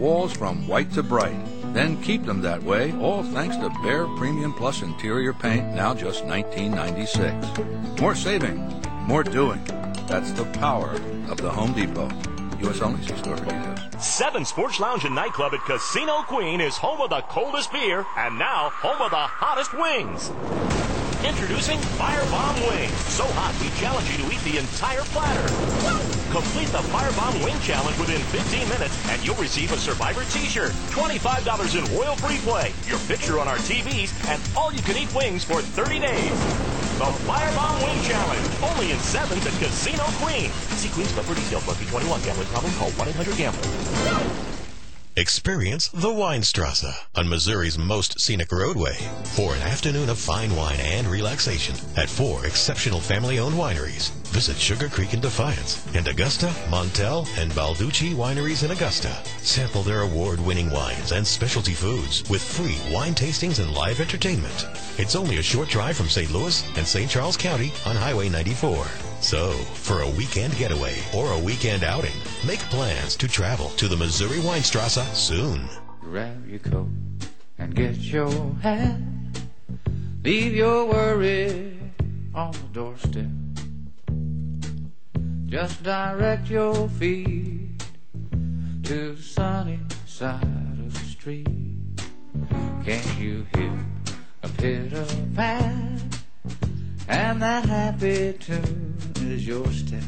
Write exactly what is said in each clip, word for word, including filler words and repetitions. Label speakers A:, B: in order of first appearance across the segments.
A: walls from white to bright. Then keep them that way, all thanks to Behr Premium Plus Interior Paint, now just nineteen ninety-six. More saving, more doing. That's the power of the Home Depot. U S only. See store for details.
B: Seven Sports Lounge and Nightclub at Casino Queen is home of the coldest beer and now home of the hottest wings. Introducing Firebomb Wings. So hot, we challenge you to eat the entire platter. Complete the Firebomb Wing Challenge within fifteen minutes, and you'll receive a Survivor T-shirt, twenty-five dollars in royal-free play, your picture on our T Vs, and all-you-can-eat wings for thirty days. The Firebomb Wing Challenge, only in Sevens at Casino Queen. See Queens Club for details. Must be twenty-one. Gambling problem? Call one eight hundred gambler.
C: Experience the Weinstrasse on Missouri's most scenic roadway for an afternoon of fine wine and relaxation at four exceptional family-owned wineries. Visit Sugar Creek in Defiance and Augusta, Montel, and Balducci wineries in Augusta. Sample their award-winning wines and specialty foods with free wine tastings and live entertainment. It's only a short drive from Saint Louis and Saint Charles County on Highway ninety-four. So, for a weekend getaway or a weekend outing, make plans to travel to the Missouri Weinstrasse soon.
D: Grab your coat and get your hat. Leave your worry on the doorstep. Just direct your feet to the sunny side of the street. Can't you hear a pitter-pat? And that happy tune is your step.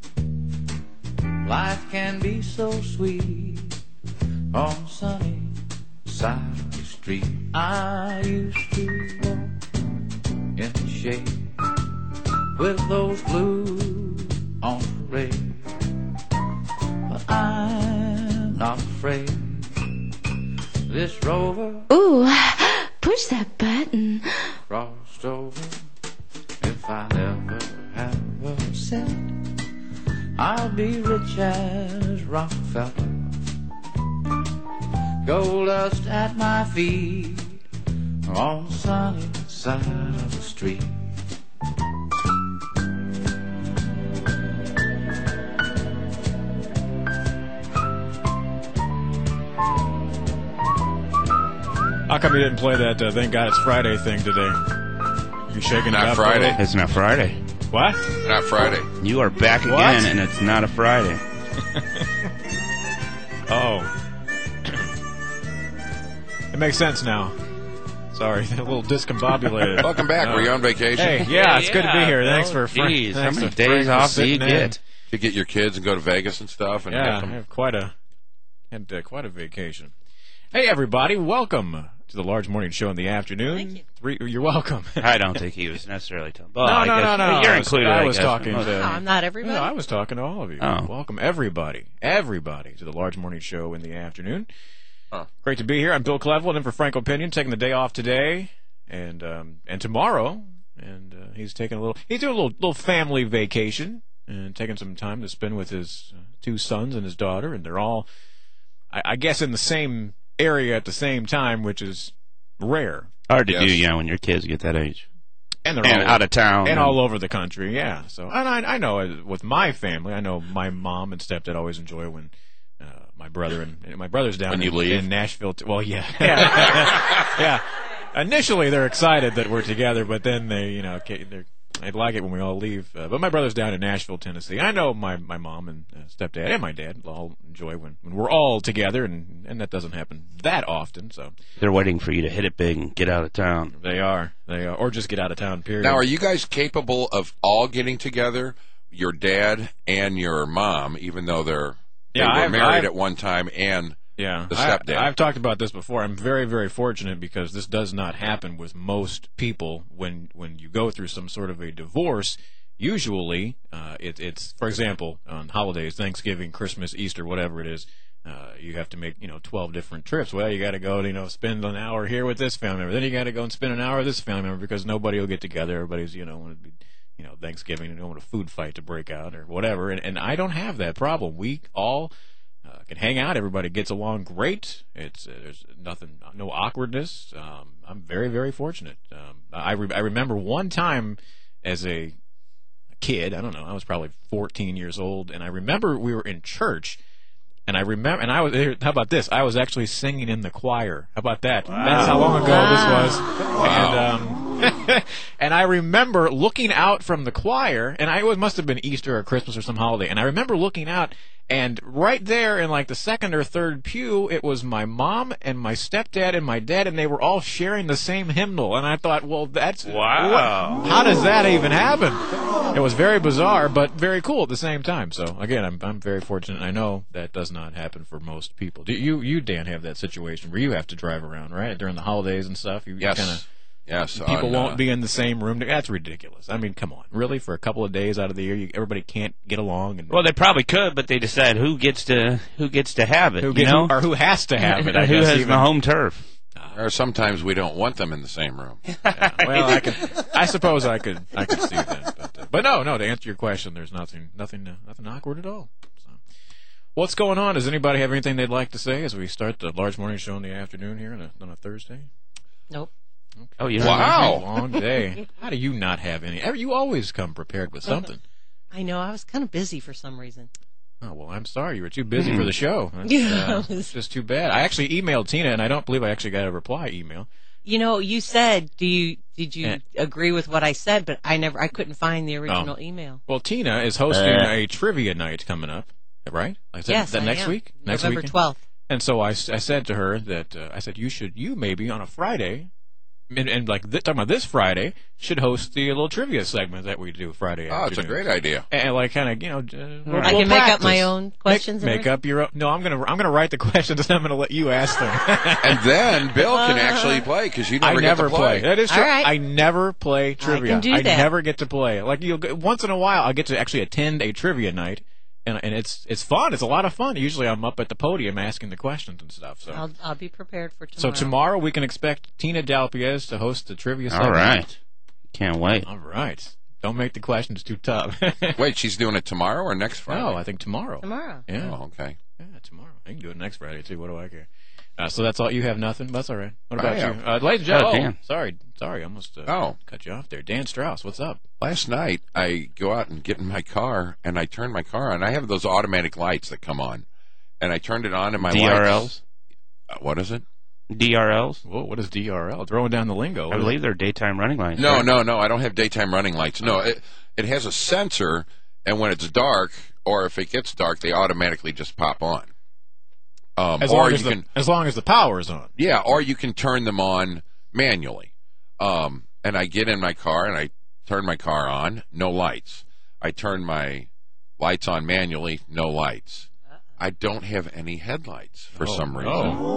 D: Life can be so sweet on the sunny side of the street. I used to walk in the shade with those blues on parade, but I'm not afraid. This rover,
E: ooh, push that button,
D: crossed over. If I never have a cent, I'll be rich as Rockefeller. Gold dust at my feet on the sunny side of the street.
F: How come you didn't play that uh, Thank God It's Friday thing today? You shaking
G: not
F: it up
G: Friday.
H: It's not Friday.
F: What?
G: Not Friday.
H: You are back
F: what?
H: again, and it's not a Friday.
F: Oh. It makes sense now. Sorry, a little discombobulated.
G: Welcome back.
F: No.
G: Were you on vacation?
F: Hey, yeah, it's
H: yeah,
F: good to be here. Thanks
H: well,
F: for Frank.
H: Geez, how
F: thanks
H: many
F: to
H: days
F: Frank
H: off do you
F: in.
H: get?
G: To get your kids and go to Vegas and stuff. And
F: Yeah,
G: have
F: I have quite a had uh, quite a vacation. Hey, everybody, welcome to the Large Morning Show in the afternoon.
E: Thank you.
F: Three, you're welcome.
H: I don't think he was necessarily talking. Well,
F: no,
H: I
F: no,
H: guess,
F: no, no.
H: You're
F: I was,
H: included.
F: I
H: I
F: was
H: guess.
F: talking
H: Most-
F: to.
E: No, I'm not everybody.
F: No, I was talking to all of you.
H: Oh.
F: Welcome, everybody, everybody, to the Large Morning Show in the afternoon.
G: Huh.
F: Great to be here. I'm Bill Cleveland, in for Frank Opinion, taking the day off today and um, and tomorrow. And uh, he's taking a little. He's doing a little little family vacation and taking some time to spend with his uh, two sons and his daughter, and they're all, I, I guess, in the same area at the same time, which is rare.
H: Hard to
G: Yes.
H: do, yeah, when your kids get that age.
F: And they're
H: And
F: all
H: out of town.
F: and all over the country, yeah. So, and I, I know uh, with my family, I know my mom and stepdad always enjoy when uh, my brother and, and my brother's down
G: When you
F: in,
G: leave?
F: in Nashville. T- well, yeah, yeah. yeah. Initially, they're excited that we're together, but then they, you know, ca- they're, they like it when we all leave. Uh, but my brother's down in Nashville, Tennessee. I know my, my mom and uh, stepdad and my dad all enjoy when, when we're all together, and, and that doesn't happen that often. So
H: They're waiting for you to hit it big and get out of town.
F: they are, they are, or just get out of town. Period.
G: Now, are you guys capable of all getting together, your dad and your mom, even though they're
F: Yeah,
G: they were
F: I've-
G: married
F: I've-
G: at one time and
F: Yeah,
G: the
F: I,
G: stepdad?
F: I've talked about this before. I'm very, very fortunate because this does not happen with most people. When when you go through some sort of a divorce, usually uh, it, it's, for example, on holidays, Thanksgiving, Christmas, Easter, whatever it is, uh, you have to make you know twelve different trips. Well, you got to go, you know, spend an hour here with this family member. Then you got to go and spend an hour with this family member because nobody will get together. Everybody's you know want to be. You know, Thanksgiving, you don't want a food fight to break out or whatever, and, and I don't have that problem. We all Uh, can hang out. Everybody gets along great. It's uh, there's nothing, no awkwardness. Um, I'm very, very fortunate. Um, I re- I remember one time as a kid. I don't know. I was probably fourteen years old, and I remember we were in church, And I remember, and I was, how about this? I was actually singing in the choir. How about that? Wow. That's how long ago
E: Wow.
F: this was.
G: Wow.
F: And, um, and I remember looking out from the choir, and I, it must have been Easter or Christmas or some holiday, and I remember looking out, and right there in like the second or third pew, it was my mom and my stepdad and my dad, and they were all sharing the same hymnal. And I thought, well, that's
H: Wow.
F: what, how does that even happen? It was very bizarre, but very cool at the same time. So again, I'm I'm very fortunate. I know that does not happen for most people. Do you you Dan have that situation where you have to drive around right during the holidays and stuff? You
G: Yes.
F: kind of.
G: Yes.
F: People
G: on,
F: won't
G: uh,
F: be in the same room. That's ridiculous. I mean, come on. Really? For a couple of days out of the year, you, everybody can't get along? And
H: Well, they probably could, but they decide who gets to who gets to have it.
F: who
H: you
F: gets,
H: know,
F: or who has to have it? I
H: who
F: guess,
H: has
F: even.
H: the home turf?
G: Or sometimes we don't want them in the same room.
F: Yeah, well, I could. I suppose I could. I could see that. But, uh, but no, no. To answer your question, there's nothing, nothing, uh, nothing awkward at all. So, what's going on? Does anybody have anything they'd like to say as we start the large morning show in the afternoon here on a, on a Thursday?
E: Nope.
F: Okay.
H: Oh, you
G: Wow.
F: Long day. How do you not have any? You always come prepared with something.
I: I know. I was kind of busy for some reason.
F: Oh, well, I'm sorry. You were too busy for the show. That's,
I: Yeah.
F: uh, it's just too bad. I actually emailed Tina, and I don't believe I actually got a reply email.
I: You know, you said, "Do you did you
F: Eh.
I: agree with what I said?" But I never, I couldn't find the original email.
F: Well, Tina is hosting
H: Uh.
F: a trivia night coming up, right? Is that,
I: Yes,
F: is that
I: I
F: next
I: am.
F: week? Next
I: November
F: weekend?
I: twelfth.
F: And so I, s- I said to her that, uh, I said, you should, you maybe on a Friday, and, and like th- talking about this Friday, should host the little trivia segment that we do Friday
G: Oh, it's a
F: afternoon.
G: great idea.
F: And, and like kind of, you know, uh, we'll,
I: I
F: we'll
I: can make up
F: practice.
I: my own questions.
F: Make,
I: and
F: make up your own. No, I'm gonna I'm gonna write the questions and I'm gonna let you ask them.
G: And then Bill can actually play because you never
F: I
G: get
F: never
G: to play.
F: That is true.
I: All right.
F: I never play trivia.
I: can do that.
F: never get to play. Like you, once in a while, I get to actually attend a trivia night, and and it's it's fun. It's a lot of fun. Usually, I'm up at the podium asking the questions and stuff. So
I: I'll I'll be prepared for
F: so
I: tomorrow.
F: tomorrow we can expect Tina Dalpiez to host the trivia segment.
H: All right. Can't wait.
F: All right. Don't make the questions too tough.
G: Wait, she's doing it tomorrow or next Friday?
F: No, I think tomorrow.
I: Tomorrow.
F: Yeah.
G: Oh, okay.
F: Yeah, tomorrow. I can do it next Friday too. What do I care? Uh, so that's all. You have nothing. That's all right. What about
G: I have-
F: you, uh, ladies and
H: Oh,
F: gentlemen?
H: Dan.
F: Oh, sorry, sorry. I almost uh,
G: Oh.
F: cut you off there. Dan Strauss, what's up?
G: Last night, I go out and get in my car, and I turn my car on. I have those automatic lights that come on, and I turned it on, and my
H: D R Ls?
G: lights. Uh, what is it?
H: D R Ls?
F: Whoa, what is D R L? Throwing down the lingo.
H: I believe they're daytime running lights.
G: No,
H: right?
G: no, no. I don't have daytime running lights. No, it it has a sensor, and when it's dark, or if it gets dark, they automatically just pop on. Um,
F: As
G: or
F: long
G: you
F: as, the,
G: can,
F: as long as the power is on.
G: yeah, or you can turn them on manually. Um, and I get in my car and I turn my car on, no lights. I turn my lights on manually, no lights. I don't have any headlights for
F: Oh,
G: some reason.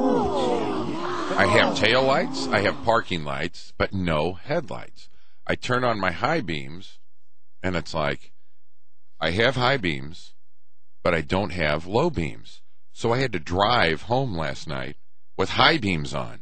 F: oh.
G: I have tail lights, I have parking lights, but no headlights. I turn on my high beams, and it's like, I have high beams, but I don't have low beams. So I had to drive home last night with high beams on.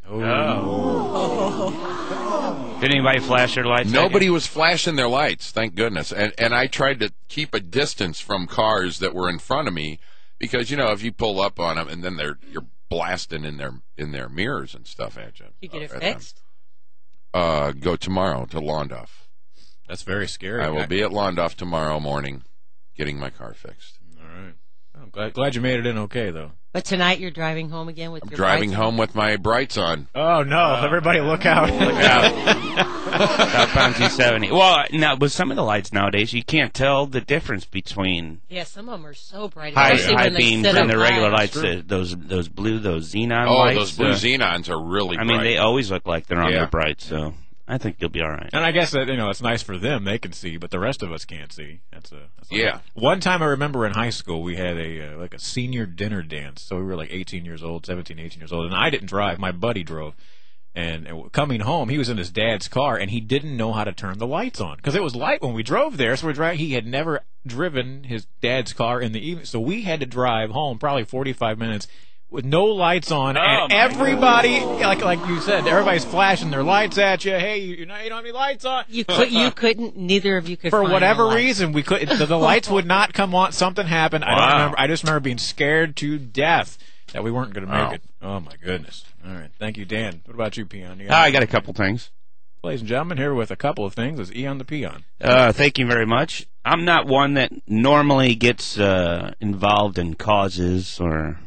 H: Oh. Did anybody flash their lights? at
G: Nobody
H: you?
G: was flashing their lights, thank goodness. And and I tried to keep a distance from cars that were in front of me because, you know, if you pull up on them and then they're you're blasting in their in their mirrors and stuff at you.
I: You get it
G: at them.
I: fixed.
G: Uh, go tomorrow to Londoff.
F: That's very scary.
G: I will be at Londoff tomorrow morning getting my car fixed.
F: All right. I'm glad, glad you made it in okay, though.
I: But tonight you're driving home again with
G: I'm
I: your
G: driving
I: brights
G: home with my brights on.
F: Oh, no. Everybody look out.
H: Look out. Southbound two seventy. Well, now, with some of the lights nowadays, you can't tell the difference between
I: on. Yeah, some of them are so bright.
H: high,
I: especially
H: high
I: when they
H: beams
I: sit
H: and the
I: up
H: regular
I: high.
H: lights. Uh, those those blue, those xenon
G: Oh,
H: lights.
G: those blue
H: uh,
G: xenons are really
H: I
G: bright.
H: mean, they always look like they're on
G: Yeah.
H: their bright, so I think you'll be all right.
F: And I guess that, you know, it's nice for them. They can see, but the rest of us can't see. That's a, that's a
G: Yeah.
F: One time I remember in high school, we had a uh, like a senior dinner dance. So we were like eighteen years old, seventeen, eighteen years old. And I didn't drive. My buddy drove. And, and coming home, he was in his dad's car, and he didn't know how to turn the lights on. Because it was light when we drove there. So we're driving. He had never driven his dad's car in the evening. So we had to drive home probably forty-five minutes with no lights on,
H: Oh,
F: and
H: my
F: everybody, like like you said, everybody's flashing their lights at you. Hey, you, you know, you don't have any lights on.
I: You could, you couldn't. Neither of you could.
F: For
I: find
F: whatever
I: the lights.
F: reason, we could the, the lights would not come on. Something happened. I don't
H: Wow.
F: remember. I just remember being scared to death that we weren't going to make
G: Wow.
F: it. Oh my goodness! All right, thank you, Dan. What about you, Peon? You
H: Ah, I got a couple things.
F: ladies and gentlemen, here with a couple of things is Eon the Peon.
H: Uh, thank you very much. I'm not one that normally gets uh, involved in causes or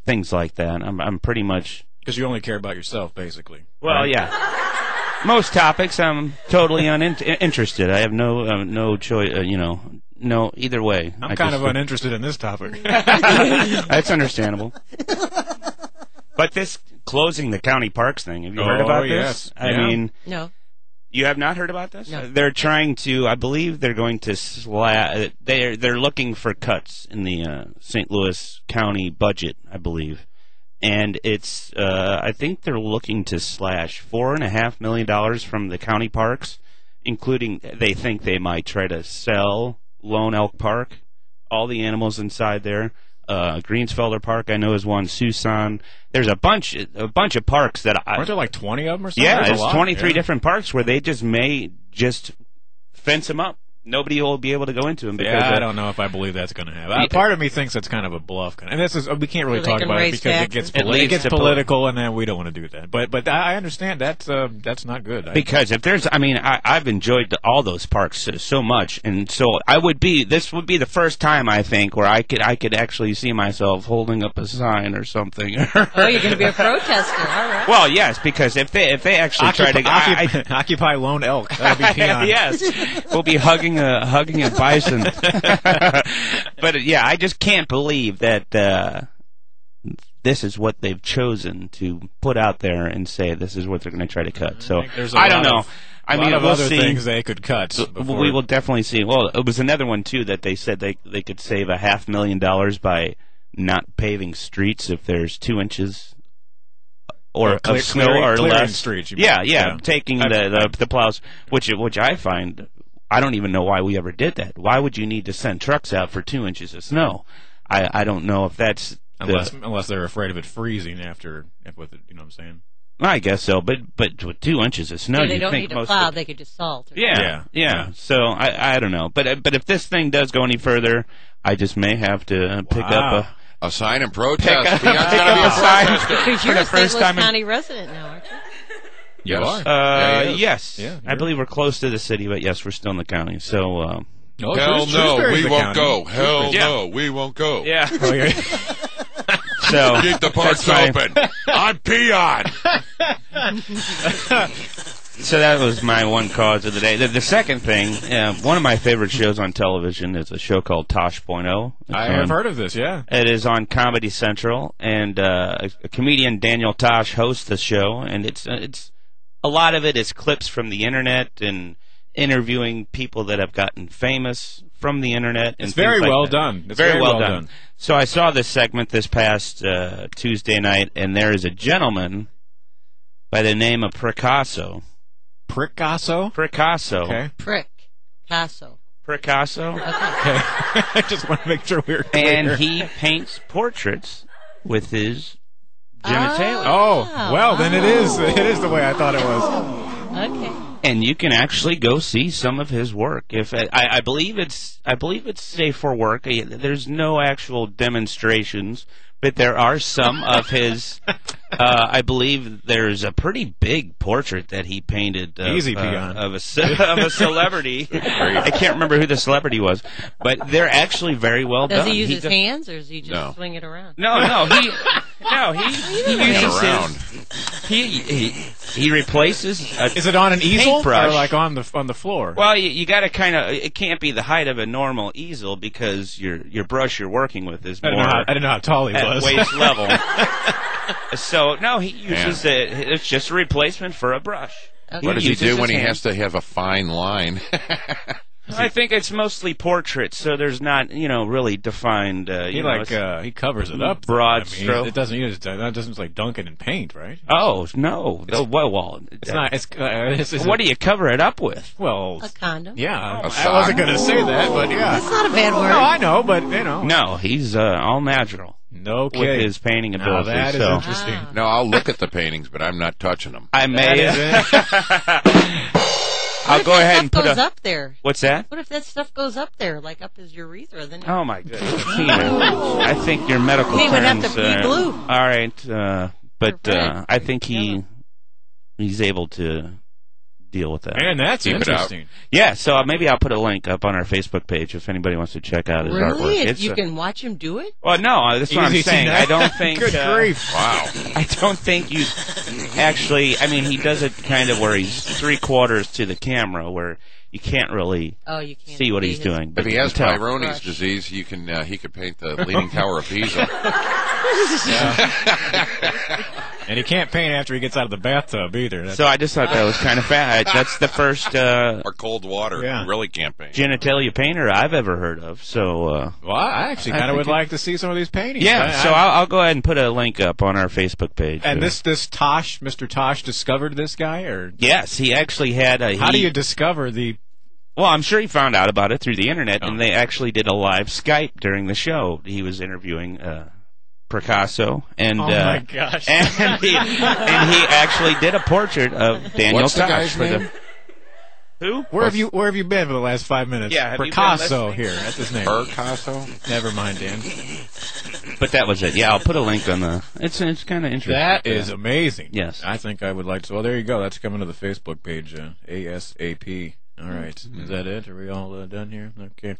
H: things like that. I'm I'm pretty much
F: because you only care about yourself, basically.
H: Well,
F: right?
H: yeah. Most topics, I'm totally uninterested. I have no uh, no choice. Uh, you know, no either way.
F: I'm
H: I
F: kind
H: just,
F: of uninterested in this topic.
H: That's understandable. But this closing the county parks thing, have you
F: oh,
H: heard about
F: yes.
H: this? I
F: yeah.
H: mean,
I: No.
H: You have not heard about this?
I: No.
H: They're trying to. I believe they're going to sla- They're they're looking for cuts in the uh, Saint Louis County budget, I believe, and it's. Uh, I think they're looking to slash four and a half million dollars from the county parks, including. They think they might try to sell Lone Elk Park, all the animals inside there. Uh, Greensfelder Park, I know, is one. Suisun. There's a bunch, a bunch of parks that I.
F: Aren't there like twenty of them or something?
H: Yeah,
F: there's
H: there's twenty-three
F: yeah.
H: different parks where they just may just fence them up. Nobody will be able to go into them because
F: yeah, I
H: uh,
F: don't know if I believe that's going to happen.
H: Yeah.
F: Uh, part of me thinks it's kind of a bluff, and this is we can't really
I: So they
F: talk
I: can
F: about it
I: raise
F: because it
I: taxes?
F: gets
H: It
F: poli- it
H: leads
F: gets
H: to poli-
F: political, and then we don't want to do that. But but I understand that's uh, that's not good. I,
H: because if there's, I mean, I, I've enjoyed the, all those parks so, so much, and so I would be. This would be the first time I think where I could I could actually see myself holding up a sign or something.
I: Oh, you're going to be a protester. All right.
H: Well, yes, because if they if they actually
F: occupy,
H: try to
F: occupy,
H: I,
F: occupy Lone Elk, that'll be peon.
H: yes, we'll be hugging a hugging a bison. But yeah, I just can't believe that uh, this is what they've chosen to put out there and say this is what they're going to try to cut. So
F: I, think
H: I don't
F: lot
H: know.
F: Of,
H: I
F: a
H: mean,
F: lot of
H: we'll
F: other
H: see.
F: things they could cut. before-
H: We will definitely see. Well, it was another one too that they said they they could save a half million dollars by not paving streets if there's two inches or
F: Oh, clear-
H: of snow
F: clearing-
H: or
F: clearing
H: less.
F: streets, you
H: yeah,
F: mean.
H: yeah,
F: Yeah.
H: taking
F: I-
H: the, the the plows, which which I find. I don't even know why we ever did that. Why would you need to send trucks out for two inches of snow? I, I don't know if that's the,
F: unless unless they're afraid of it freezing after if with it, you know what I'm saying.
H: I guess so, but but with two inches of snow,
I: Yeah, they
H: you
I: don't
H: think
I: need to
H: most
I: plow.
H: of,
I: They could just salt. Or
H: yeah,
F: Yeah,
H: yeah,
F: yeah.
H: So I I don't know, but but if this thing does go any further, I just may have to pick
F: Wow.
H: up a.
G: A sign and protest.
H: Pick up-
G: Peon's
H: pick
G: gonna
H: up
G: be a
H: a sign.
G: protester.
I: Because
H: For
I: you're
H: the
I: a Saint
H: first
I: Louis
H: time in-
I: County resident now, aren't you?
G: Yes.
F: You are?
H: Uh,
G: Yeah, he is.
H: yes,
F: Yeah,
H: I believe we're close to the city, but yes, we're still in the county. So, um,
F: Oh,
G: Hell
F: Shrewsbury's
G: no, we
F: the
G: won't
F: county.
G: go. Hell
H: Yeah.
G: no, we won't go.
H: yeah.
F: Oh, yeah.
H: So
G: Keep the parks
H: that's my-
G: open. I'm Peon.
H: So that was my one cause of the day. The, the second thing, uh, one of my favorite shows on television is a show called Tosh Point Oh.
F: I have heard of this. Yeah.
H: It is on Comedy Central, and uh, a, a comedian, Daniel Tosh, hosts the show, and it's uh, it's a lot of it is clips from the internet and interviewing people that have gotten famous from the internet. And
F: It's very
H: things like
F: well
H: that.
F: done. It's
H: very,
F: very
H: well,
F: well
H: done.
F: done.
H: So I saw this segment this past uh, Tuesday night, and there is a gentleman by the name of Picasso.
F: Picasso.
H: Picasso.
F: Okay.
I: Prick. Picasso.
H: Picasso.
I: Okay.
F: Okay. I just want to make sure we're clear.
H: And he paints portraits with his genitalia.
F: Oh, well, then it is. It is the way I thought it was.
I: Okay.
H: And you can actually go see some of his work. If I, I believe it's, I believe it's safe for work. There's no actual demonstrations, but there are some of his. Uh, I believe there's a pretty big portrait that he painted of,
F: Easy,
H: uh,
F: peon.
H: of a ce- of a celebrity. I can't remember who the celebrity was, but they're actually very well
I: Does
H: done.
I: he use his
H: does-
I: hands, or does he just
G: No.
I: swing it around?
H: No, no, he no he, he uses
G: around.
H: his he he he replaces. A
F: Is it on an easel
H: paintbrush.
F: or like on the on the floor?
H: Well, you, you got to kind of. It can't be the height of a normal easel because your your brush you're working with is
F: I
H: more
F: don't know how, I don't know how tall he
H: at
F: was.
H: waist level. So no, he uses it. It's just a replacement for a brush.
I: Okay.
G: What does he
H: uses
G: do
H: his
G: when he
H: hand.
G: has to have a fine line?
H: I think it's mostly portraits, so there's not you know really defined. Uh,
F: He
H: you know,
F: like
H: it's-
F: uh, he covers it up.
H: Broad
F: I mean,
H: stroke.
F: It doesn't use that doesn't like dunking in paint, right?
H: oh no, the, well, well,
F: It's not. It's, uh, it's, it's
H: What do you cover it up with?
F: Well,
I: A condom?
F: yeah.
G: A
F: I wasn't
G: sock.
F: going to say that, but yeah.
I: That's not a bad word.
F: No, I know, but you know.
H: No, he's uh, all natural
F: No
H: with
F: kidding.
H: his painting
F: Now
H: ability.
F: that is
H: so
F: interesting.
I: Ah.
G: No, I'll look at the paintings, but I'm not touching them.
H: I
F: That
H: may.
F: is it.
H: I'll
I: What if
H: go
I: that
H: ahead
I: stuff
H: and put
I: goes
H: a.
I: up there?
H: What's that?
I: What if that stuff goes up there, like up his urethra? Then
H: Oh my goodness, Tina! I think your medical
I: He would have
H: terms.
I: to be
H: uh,
I: blue.
H: All right, uh, but
I: Or red.
H: uh, I think he
I: Yellow.
H: he's able to deal with that.
F: And that's
G: Keep it out.
F: interesting.
H: Yeah, so uh, maybe I'll put a link up on our Facebook page if anybody wants to check out his artwork.
I: Really?
H: It's,
I: You
H: uh,
I: can watch him do it?
H: Well, no, uh, that's what I'm
F: Easy to
H: saying.
F: know.
H: I don't think.
F: Good
H: uh,
F: grief.
G: Wow.
H: I don't think you actually. I mean, he does it kind of where he's three quarters to the camera, where you can't really
I: Oh, you can't
H: see what
I: see
H: he's
I: his-
H: doing. But
G: If he
H: you
G: has
H: can tell.
G: Peyronie's
I: Crush.
G: disease, you can uh, he could paint the Leaning Tower of Pisa.
F: And he can't paint after he gets out of the bathtub either. That's,
H: So I just thought that was kind of fat. That's the first uh,
G: Or cold water.
F: Yeah.
G: You really can't paint.
H: genitalia painter I've ever heard of. So. Uh,
F: well, I actually
H: I
F: kind of
H: think
F: would
H: it-
F: like to see some of these paintings.
H: Yeah,
F: I-
H: so
F: I-
H: I'll, I'll go ahead and put a link up on our Facebook page.
F: And
H: Uh,
F: this this Tosh, Mister Tosh, discovered this guy, or
H: yes, he actually had a.
F: how do
H: he-
F: you discover the?
H: Well, I'm sure he found out about it through the internet,
F: Oh.
H: and they actually did a live Skype during the show. He was interviewing uh, Picasso, and
F: Oh
H: uh,
F: my gosh!
H: and he and he actually did a portrait of Daniel
G: What's the
H: Tosh
G: guy's
H: for
G: name?
H: the. Who?
F: Where have you Where have you been for the last five minutes?
H: Yeah, have you been
F: Picasso
H: listening?
F: here. That's his name.
G: Picasso?
F: Never mind, Dan.
H: But that was it. Yeah, I'll put a link on the. It's it's kind of interesting.
F: That is amazing.
H: Yes.
F: I think I would like to. Well, there you go. That's coming to the Facebook page. Uh, ASAP. All right. Is that it? Are we all uh, done here? Okay.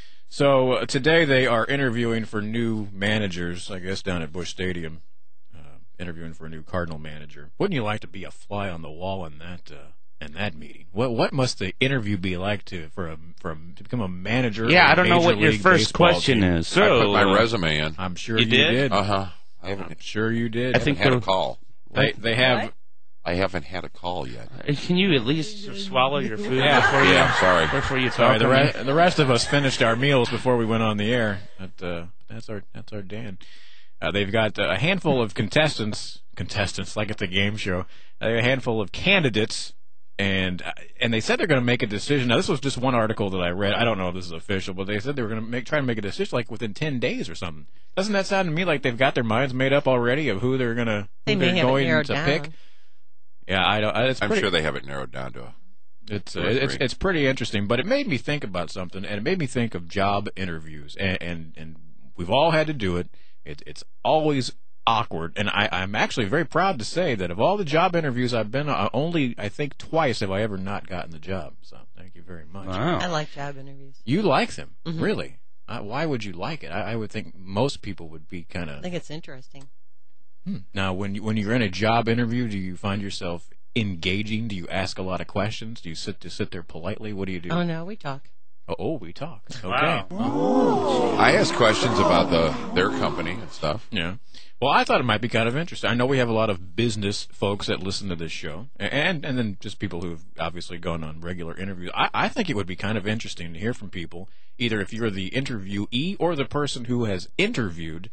F: So uh, today they are interviewing for new managers, I guess, down at Busch Stadium. Uh, interviewing for a new Cardinal manager. Wouldn't you like to be a fly on the wall in that uh, in that meeting? What What must the interview be like to for a for a, to become a manager?
H: Yeah,
F: of a
H: I don't know
F: Major
H: what your
F: League
H: first
F: Baseball
H: question
F: team?
H: is. So
G: I put my
H: uh,
G: resume in.
F: I'm sure
H: You
F: you,
H: did?
F: did.
G: Uh huh. I
F: I'm
G: haven't,
F: sure you did.
H: I think
G: had a
H: the-
G: call.
F: they they have.
I: What?
G: I haven't had a call yet.
H: Can you at least swallow your food
F: Yeah.
H: before you?
G: Yeah, sorry.
H: Before you talk.
F: Sorry, the,
H: on
F: re- the rest of us finished our meals before we went on the air. That, uh, that's our that's our Dan. Uh, they've got uh, a handful of contestants, contestants like it's a game show. Uh, a handful of candidates, and uh, and they said they're going to make a decision. Now, this was just one article that I read. I don't know if this is official, but they said they were going to make try to make a decision like within ten days or something. Doesn't that sound to me like they've got their minds made up already of who they're going to
I: They
F: who
I: may
F: they're
I: have it
F: going
I: narrowed
F: to
I: down.
F: pick? Yeah, I don't. It's
G: I'm
F: pretty,
G: sure they have it narrowed down to a.
F: It's, uh,
G: Two or
F: it's
G: three.
F: it's pretty interesting, but it made me think about something, and it made me think of job interviews, and and, and we've all had to do it. it. It's always awkward, and I, I'm actually very proud to say that of all the job interviews I've been on, only I think twice have I ever not gotten the job. So thank you very much.
H: Wow.
I: I like job interviews.
F: You like them,
I: Mhm.
F: really? Uh, why would you like it? I, I would think most people would be kind
I: I
F: of.
I: think it's interesting.
F: Hmm. Now, when you, when you're in a job interview, do you find yourself engaging? Do you ask a lot of questions? Do you sit to sit there politely? What do you do?
I: Oh no, we talk.
F: Oh, oh, we talk. Okay.
H: Wow.
G: I ask questions about the their company and stuff.
F: Yeah. Well, I thought it might be kind of interesting. I know we have a lot of business folks that listen to this show, and and then just people who've obviously gone on regular interviews. I, I think it would be kind of interesting to hear from people, either if you're the interviewee or the person who has interviewed.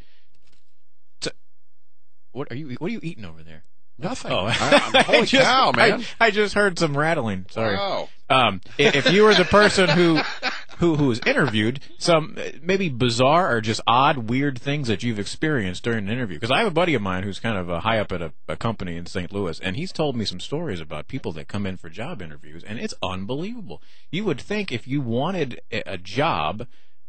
F: To, what are you? What are you eating over there?
G: Nothing.
F: Oh,
G: I, I'm, holy
F: I just,
G: cow, man!
F: I, I just heard some rattling. Sorry.
G: Wow.
F: Um, i- if you were the person who, who who was interviewed, some uh, maybe bizarre or just odd, weird things that you've experienced during an interview. Because I have a buddy of mine who's kind of uh, high up at a, a company in Saint Louis, and he's told me some stories about people that come in for job interviews, and it's unbelievable. You would think if you wanted a, a job,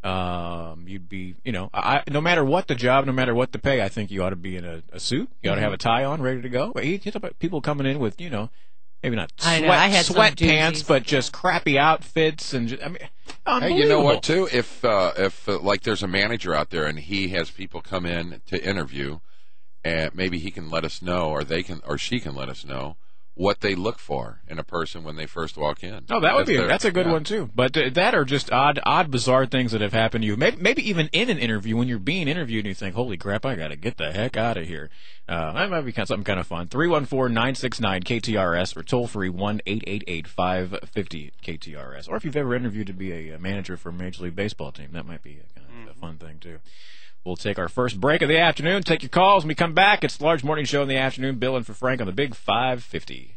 F: um, you'd be, you know, I, no matter what the job, no matter what the pay, I think you ought to be in a, a suit. You ought to have a tie on, ready to go. But he hits up people coming in with, you know. Maybe not
I: I
F: sweat,
I: know, I had some
F: sweatpants,
I: doozies.
F: but just crappy outfits and just, I mean,
G: Hey, you know what?
F: unbelievable.
G: Too, if uh, if uh, like there's a manager out there and he has people come in to interview, and maybe he can let us know, or they can, or she can let us know what they look for in a person when they first walk in.
F: Oh, that would
G: That's
F: be
G: their-
F: that's a good
G: yeah.
F: one too. But uh, that are just odd, odd, bizarre things that have happened to you. Maybe, maybe even in an interview when you're being interviewed and you think, "Holy crap, I got to get the heck out of here." Uh, that might be kind of, something kind of fun. Three one four nine six nine K T R S or toll free one eight eight eight five fifty K T R S. Or if you've ever interviewed to be a, uh manager for a Major League Baseball team, that might be a, kind of a fun thing too. We'll take our first break of the afternoon. Take your calls when we come back. It's the Large Morning Show in the afternoon. Bill and for Frank on the Big five fifty.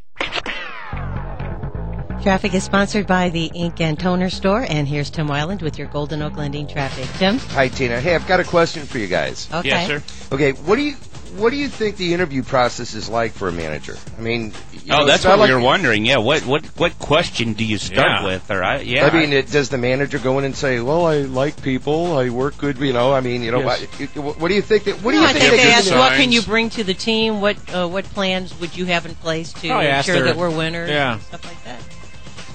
I: Traffic is sponsored by the Ink and Toner Store, and here's Tim Wyland with your Golden Oak Lending traffic. Tim?
J: Hi, Tina. Hey, I've got a question for you guys.
I: Okay.
H: Yes, sir.
J: Okay, what do you what do you think the interview process is like for a manager? I mean, you
H: Oh,
J: know,
H: that's
J: it's not
H: what
J: like,
H: we were wondering. Yeah, what what what question do you start
F: Yeah.
H: with? All right, yeah.
J: I mean, it, does the manager go in and say, "Well, I like people, I work good," you know? I mean, you know,
F: Yes.
J: what, what do you think that? What do you
I: I
J: think,
I: think
J: they
I: they
J: do?
I: ask,
G: signs.
I: what can you bring to the team? What uh, what plans would you have in place to
F: Oh, yeah, ask
I: ensure
F: their-
I: that we're winners?
F: Yeah.
I: And stuff like that.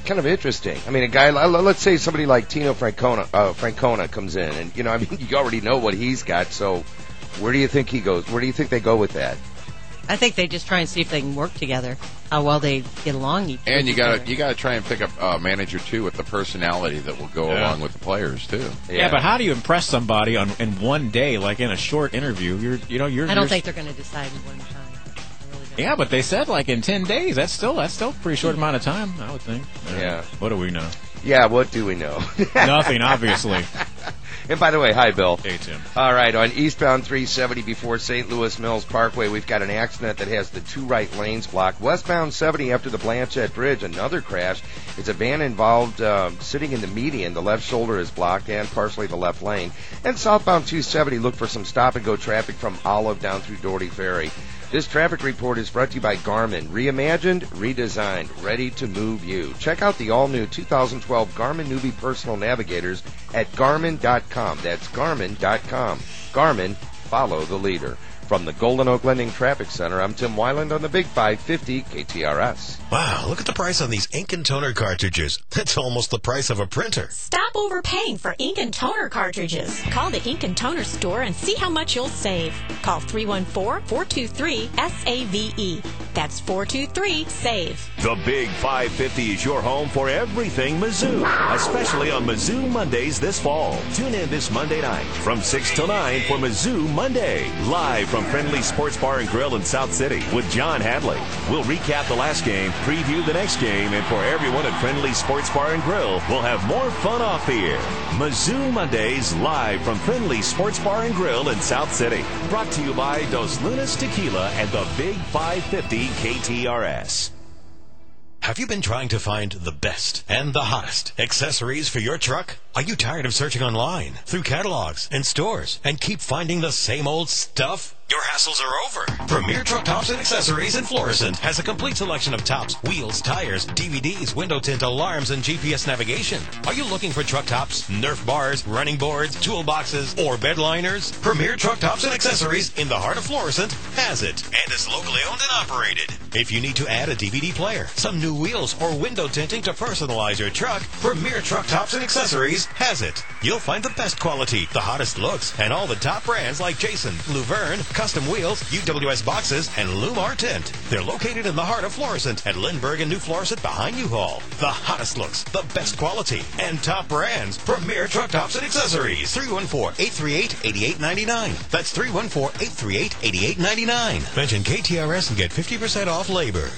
J: kind of interesting. I mean, a guy, let's say somebody like Tino Francona, uh, Francona comes in, and, you know, I mean, you already know what he's got, so where do you think he goes? Where do you think they go with that?
I: I think they just try and see if they can work together, how well they get along each
G: And you
I: got
G: to you got to try and pick up a manager, too, with the personality that will go
F: Yeah.
G: along with the players, too.
F: Yeah.
J: Yeah.
F: but how do you impress somebody on in one day, like in a short interview? You're, you know, you're.
I: I don't
F: you're,
I: think they're going to decide in one time. I really don't.
F: Yeah, but they said like in ten days. That's still that's still a pretty short amount of time, I would think. Uh,
J: Yeah.
F: What do we know?
J: Yeah, what do we know?
F: Nothing, obviously.
J: And by the way, hi, Bill.
F: Hey, Tim.
J: All right, on eastbound three seventy before Saint Louis Mills Parkway, we've got an accident that has the two right lanes blocked. Westbound seventy after the Blanchette Bridge, another crash. It's a van involved uh, sitting in the median. The left shoulder is blocked and partially the left lane. And southbound two seventy, look for some stop-and-go traffic from Olive down through Doherty Ferry. This traffic report is brought to you by Garmin. Reimagined, redesigned, ready to move you. Check out the all-new two thousand twelve Garmin Newbie Personal Navigators at Garmin dot com. That's Garmin dot com. Garmin, follow the leader. From the Golden Oak Lending Traffic Center, I'm Tim Weiland on the Big five fifty K T R S.
C: Wow, look at the price on these ink and toner cartridges. That's almost the price of a printer.
K: Stop overpaying for ink and toner cartridges. Call the Ink and Toner store and see how much you'll save. Call three one four, four two three, S A V E. That's four two three, SAVE.
B: The Big five fifty is your home for everything Mizzou, especially on Mizzou Mondays this fall. Tune in this Monday night from six till nine for Mizzou Monday, live from Friendly Sports Bar and Grill in South City with John Hadley. We'll recap the last game, preview the next game, and for everyone at Friendly Sports Bar and Grill, we'll have more fun off the air. Mizzou Mondays, live from Friendly Sports Bar and Grill in South City. Brought to you by Dos Lunas Tequila and the Big five fifty K T R S.
C: Have you been trying to find the best and the hottest accessories for your truck? Are you tired of searching online, through catalogs and stores, and keep finding the same old stuff? Your hassles are over. Premier Truck Tops and Accessories in Florissant has a complete selection of tops, wheels, tires, D V Ds, window tint, alarms, and G P S navigation. Are you looking for truck tops, Nerf bars, running boards, toolboxes, or bed liners? Premier Truck Tops and Accessories in the heart of Florissant has it, and is locally owned and operated. If you need to add a D V D player, some new wheels, or window tinting to personalize your truck, Premier Truck Tops and Accessories has it. You'll find the best quality, the hottest looks, and all the top brands like Jason, Luverne, Custom Wheels, U W S Boxes, and Lumar Tint. They're located in the heart of Florissant at Lindbergh and New Florissant behind U-Haul. The hottest looks, the best quality, and top brands. Premier Truck Tops and Accessories. three one four, eight three eight, eight eight nine nine. That's three one four, eight three eight, eight eight nine nine. Mention K T R S and get fifty percent off labor.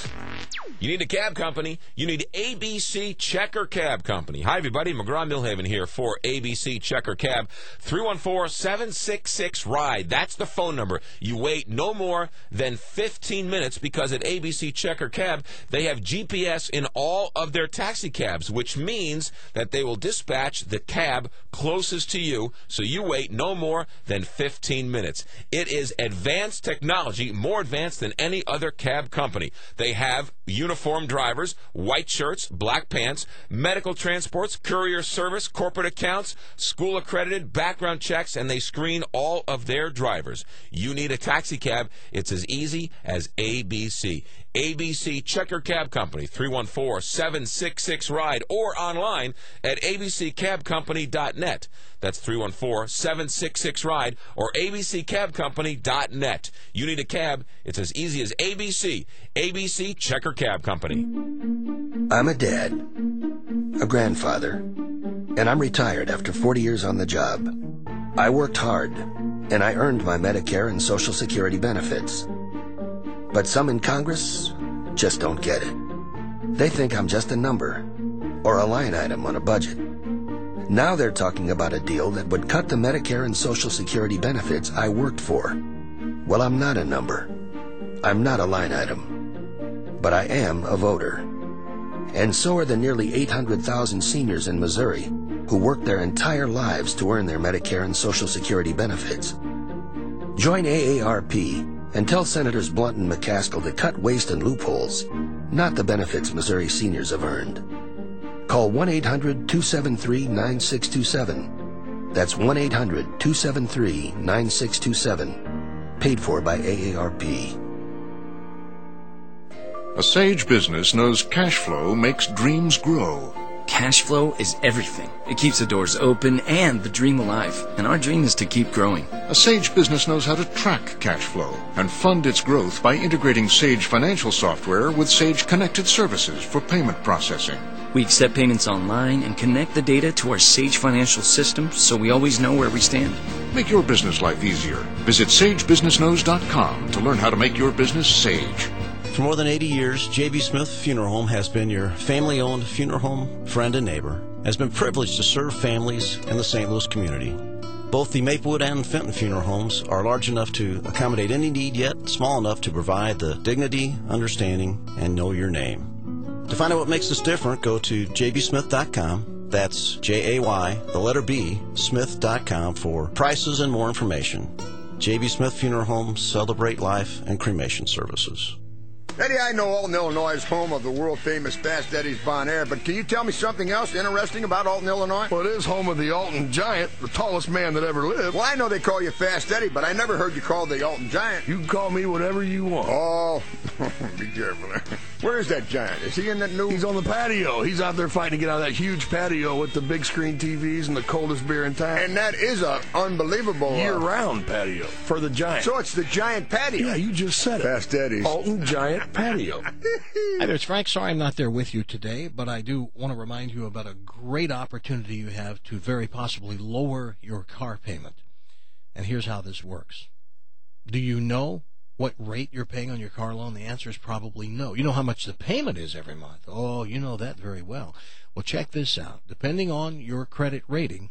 L: You need a cab company? You need A B C Checker Cab Company. Hi, everybody. McGraw-Milhaven here for A B C Checker Cab. three one four, seven six six, RIDE. That's the phone number. You wait no more than fifteen minutes because at A B C Checker Cab, they have G P S in all of their taxi cabs, which means that they will dispatch the cab closest to you, so you wait no more than fifteen minutes. It is advanced technology, more advanced than any other cab company. They have uniformed drivers, white shirts, black pants, medical transports, courier service, corporate accounts, school accredited, background checks, and they screen all of their drivers. You need a taxi cab, it's as easy as A B C. A B C Checker Cab Company, three one four, seven six six, RIDE, or online at a b c cab company dot net. That's three one four, seven six six, RIDE or a b c cab company dot net. You need a cab, it's as easy as A B C. A B C Checker Cab Company.
M: I'm a dad, a grandfather, and I'm retired after forty years on the job. I worked hard, and I earned my Medicare and Social Security benefits. But some in Congress just don't get it. They think I'm just a number or a line item on a budget. Now they're talking about a deal that would cut the Medicare and Social Security benefits I worked for. Well, I'm not a number. I'm not a line item. But I am a voter. And so are the nearly eight hundred thousand seniors in Missouri who worked their entire lives to earn their Medicare and Social Security benefits. Join A A R P and tell Senators Blunt and McCaskill to cut waste and loopholes, not the benefits Missouri seniors have earned. Call one eight hundred, two seven three, nine six two seven. That's one eight hundred, two seven three, nine six two seven. Paid for by A A R P.
N: A sage business knows cash flow makes dreams grow.
O: Cash flow is everything. It keeps the doors open and the dream alive. And our dream is to keep growing.
N: A Sage business knows how to track cash flow and fund its growth by integrating Sage financial software with Sage connected services for payment processing.
O: We accept payments online and connect the data to our Sage financial system so we always know where we stand.
N: Make your business life easier. Visit sage business knows dot com to learn how to make your business Sage.
P: For more than eighty years, J B. Smith Funeral Home has been your family-owned funeral home, friend, and neighbor. Has been privileged to serve families in the Saint Louis community. Both the Maplewood and Fenton funeral homes are large enough to accommodate any need, yet small enough to provide the dignity, understanding, and know your name. To find out what makes us different, go to j b smith dot com. That's J A Y, the letter B, smith dot com for prices and more information. J B. Smith Funeral Home, celebrate life and cremation services.
Q: Eddie, I know Alton, Illinois is home of the world-famous Fast Eddie's Bon Air, but can you tell me something else interesting about Alton, Illinois?
R: Well, it is home of the Alton Giant, the tallest man that ever lived.
Q: Well, I know they call you Fast Eddie, but I never heard you called the Alton Giant.
R: You can call me whatever you want.
Q: Oh, be careful there. Where is that Giant? Is he in that new...
R: He's on the patio. He's out there fighting to get out of that huge patio with the big screen T Vs and the coldest beer in town.
Q: And that is a unbelievable... Uh...
R: year-round patio for the Giant.
Q: So it's the Giant patio?
R: Yeah, you just said it.
Q: Fast Eddie's.
R: Alton Giant patio.
S: Hi there, it's Frank. Sorry I'm not there with you today, but I do want to remind you about a great opportunity you have to very possibly lower your car payment. And here's how this works. Do you know what rate you're paying on your car loan? The answer is probably no. You know how much the payment is every month. Oh, you know that very well. Well, check this out. Depending on your credit rating,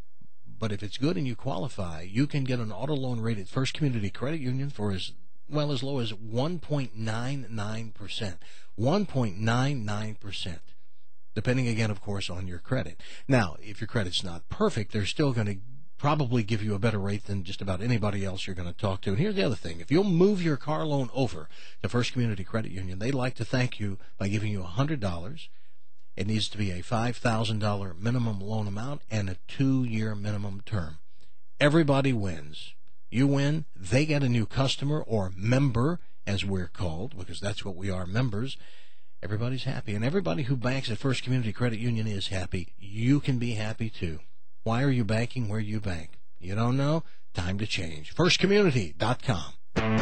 S: but if it's good and you qualify, you can get an auto loan rate at First Community Credit Union for as well as low as one point nine nine percent. one point nine nine percent. Depending, again, of course, on your credit. Now, if your credit's not perfect, they're still going to probably give you a better rate than just about anybody else you're going to talk to. And here's the other thing. If you'll move your car loan over to First Community Credit Union, they'd like to thank you by giving you one hundred dollars. It needs to be a five thousand dollars minimum loan amount and a two-year minimum term. Everybody wins. You win, they get a new customer or member, as we're called, because that's what we are, members. Everybody's happy. And everybody who banks at First Community Credit Union is happy. You can be happy, too. Why are you banking where you bank? You don't know? Time to change. first community dot com.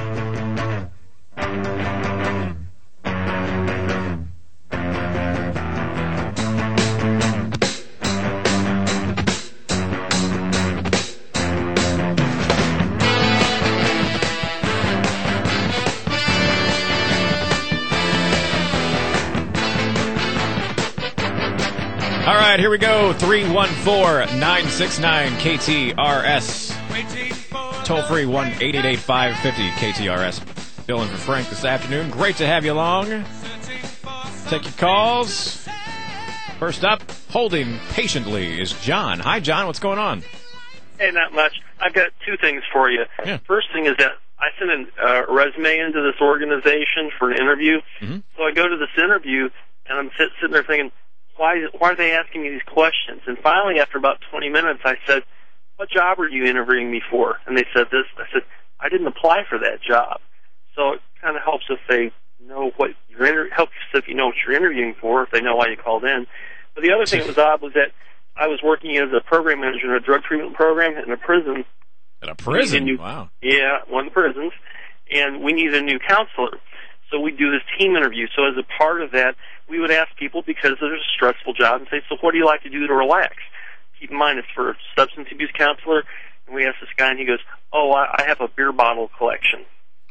F: All right, here we go. three one four, nine six nine, K T R S. Toll free, one eight eight eight, five five zero, K T R S. Bill in for Frank this afternoon. Great to have you along. Take your calls. First up, holding patiently, is John. Hi, John. What's going on?
T: Hey, not much. I've got two things for you.
F: Yeah.
T: First thing is that I sent a uh, resume into this organization for an interview.
F: Mm-hmm.
T: So I go to this interview, and I'm sit, sitting there thinking, Why, why are they asking me these questions? And finally, after about twenty minutes, I said, what job are you interviewing me for? And they said this. I said, I didn't apply for that job. So it kind of helps if they know what you're inter- helps if you know what you're interviewing for, if they know why you called in. But the other thing that was odd was that I was working as a program manager in a drug treatment program in a prison.
F: In a prison?
T: New,
F: wow.
T: Yeah, one of the prisons. And we needed a new counselor. So we do this team interview. So as a part of that, we would ask people, because there's a stressful job, and say, so what do you like to do to relax? Keep in mind, it's for a substance abuse counselor. And we asked this guy, and he goes, oh, I, I have a beer bottle collection.